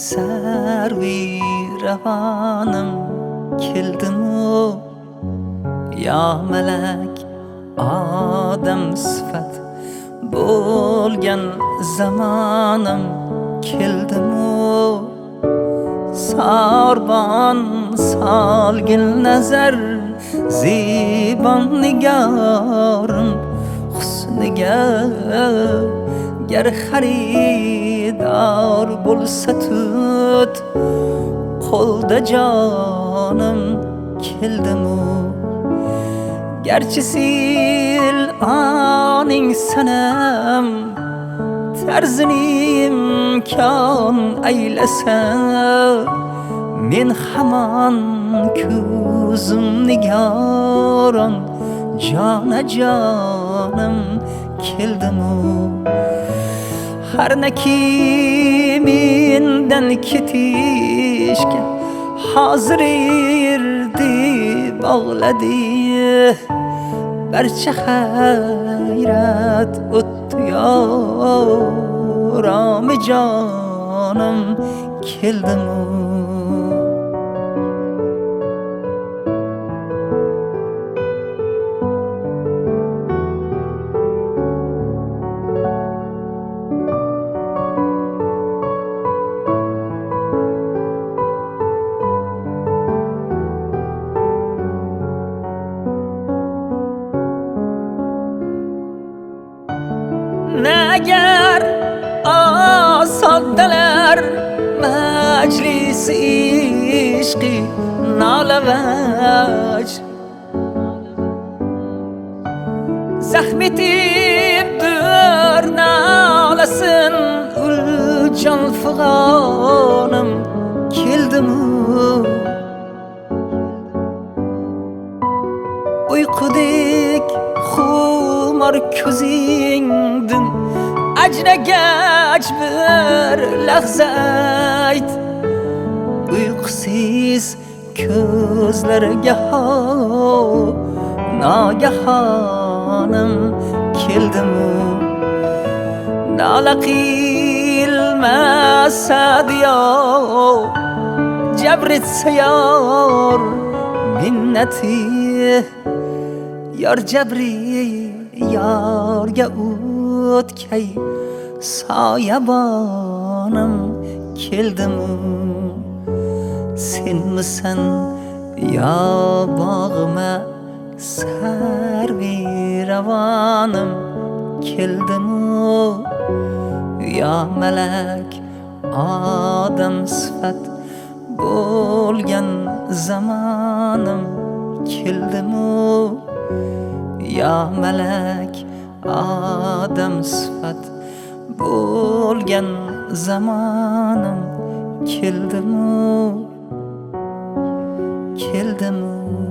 servi ravanim keldimu ya melek odam sifat bo'lgan zamanim keldimu sarban salgin nazar zibon nigarim husniga ger xaridor bo'lsa tut qo'lda jonim keldimu gerçi sil aning sanam tarzini imkon aylasa men hamon ko'zim nigoron jona jonim keldimu har naki mendan ketishga hozir erdi bog'ladi barcha hayrat o'tdi yo'rami jonim keldimu Nagar asoddalar majlis ishqi nolavaj zahm etibdir nolasin uljon fig'onim keldimu uykudek xumor ko'zingdin ajragach bir lahza ayt uyqusiz ko'zlarga nagahonim keldimu nola qilmasa diyor jabr etsa yor minnati yor jabri yorga o'tkay soyabonim keldimu senmisan yo bog'ima sarvi ravonim keldimu yo malak odam sifat bo'lgan zamanim keldimu yo malak odam sifat bo'lgan zamanim keldimu